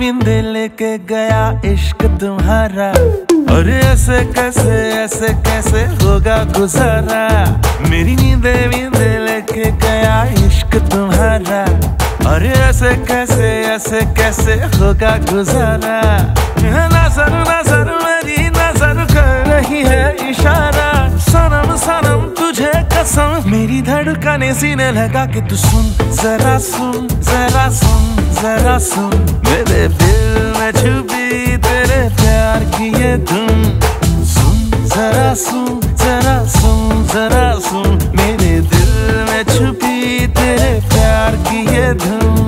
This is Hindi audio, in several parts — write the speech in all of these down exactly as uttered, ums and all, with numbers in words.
बिंदे लेके गया इश्क तुम्हारा, और ऐसे कैसे ऐसे कैसे होगा गुजारा। मेरी नींदे बिंदे लेके गया इश्क तुम्हारा, और ऐसे कैसे ऐसे कैसे होगा गुजारा। नजर नजर मेरी नजर कर रही है इशारा, सनम सनम तुझे कसम मेरी धड़कने सीने लगा के तू सुन जरा सुन जरा सुन जरा सुन, मेरे दिल में छुपी तेरे प्यार की ये धुन। सुन जरा सुन जरा सुन जरा सुन, मेरे दिल में छुपी तेरे प्यार की ये धुन।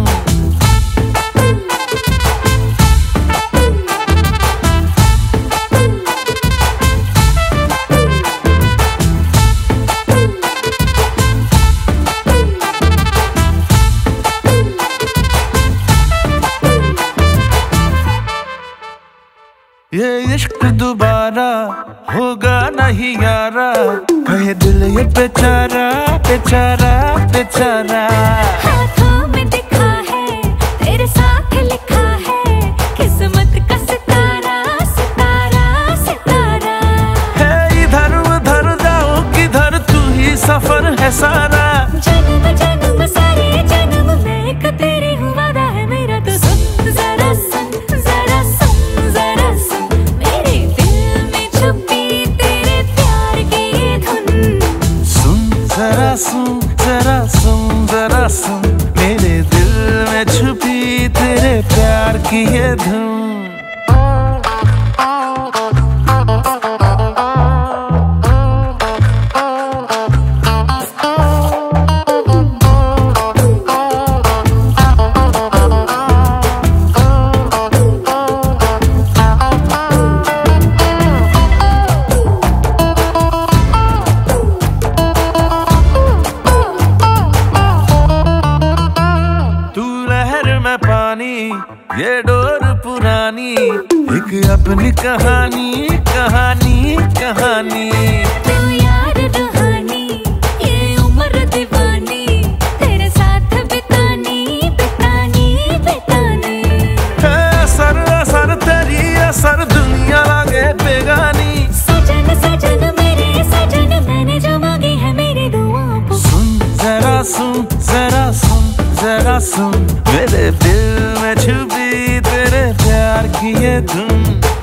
ये इश्क दोबारा होगा नहीं यारा, कहे दिल ये बेचारा बेचारा बेचारा। हाथों में दिखा है तेरे साथ लिखा है, किस्मत का सितारा सितारा सितारा। है इधर उधर जाओ किधर तू ही सफर है सारा। जन्म जन्म सारे जन्म मैं एक तेरी हूँ, वादा है मेरा तो सुन जरा सुन जरा सुन जरा सुन, मेरे दिल में छुपी तेरे प्यार की ये धुन। सुन जरा सुन जरा सुन जरा सुन, मेरे दिल में छुपी तेरे प्यार की ये धुन। पानी ये डोर पुरानी, एक अपनी कहानी कहानी कहानी। तू यार रूहानी ये उम्र दीवानी, तेरे साथ बितानी बितानी बितानी। है सर असर तेरी असर दुनिया लागे बेगानी। सजन सजन मेरे सजन मैंने जो मांगी है मेरी दुआओं को। सुन जरा सुन जरा सुन जरा सुन, मेरे दिल में छुपी तेरे प्यार की ये धुन।